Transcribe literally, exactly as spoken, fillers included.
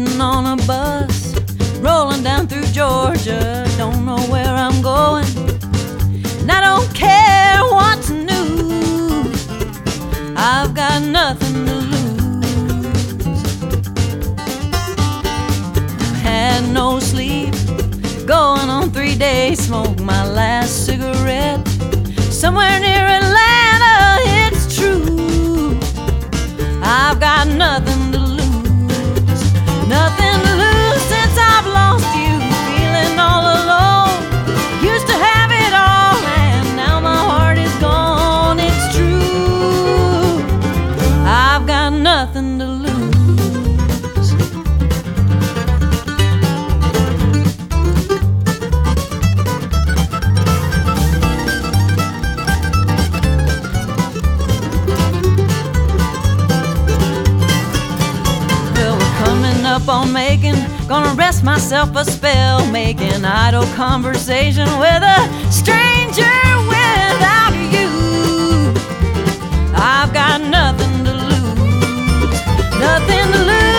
Waiting on a bus, rolling down through Georgia. Don't know where I'm going, and I don't care what's new. I've got nothing to lose. Had no sleep, going on three days. Smoked my last cigarette somewhere near Atlanta. It's true, I've got nothing to lose. Nothing to lose since I've lost you. Feeling all alone. Used to have it all, and now my heart is gone. It's true, I've got nothing to lose. Up on making, gonna rest myself a spell, making idle conversation with a stranger without you. I've got nothing to lose, nothing to lose.